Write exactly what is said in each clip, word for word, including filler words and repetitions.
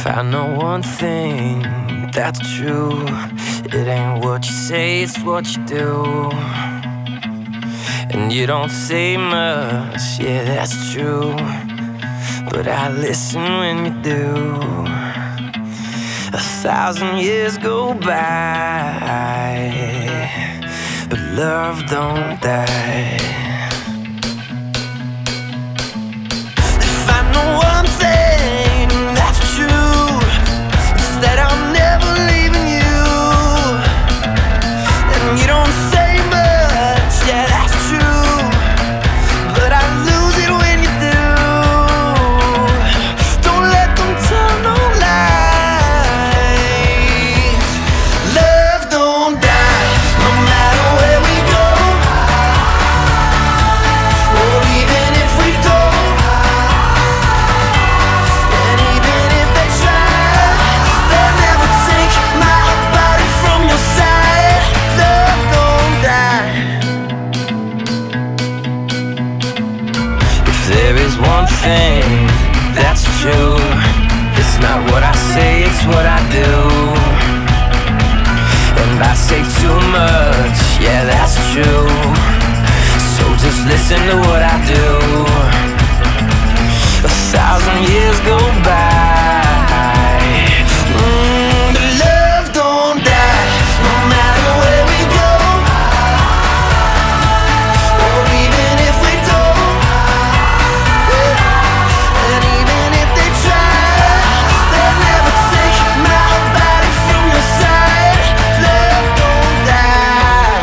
I know one thing that's true, it ain't what you say, it's what you do. And you don't say much, yeah, that's true, but I listen when you do. A thousand years go by, but love don't die. If I know one thing that's true, it's that I'm never leaving you. And you don't say much, yeah, that's true, but I lose it when you do. Don't let them tell no lies. Love don't die, no matter where we go, or even if we don't. And even if they try, they'll never take my body from your side. Love don't die. If there is one thing that's true, it's not what I say, it's what I do. And I say too much, yeah, that's true, so just listen to what I do. A thousand years go by, mm, but love don't die, no matter where we go, or even if we don't. And even if they try, they'll never take my body from your side. Love don't die.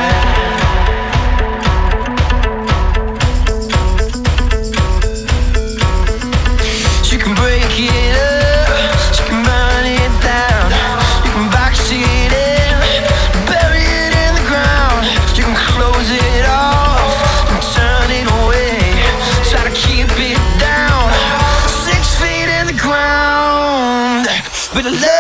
You can break it up, you can burn it down, you can box it in, bury it in the ground, you can close it off and turn it away, try to keep it down, six feet in the ground, but love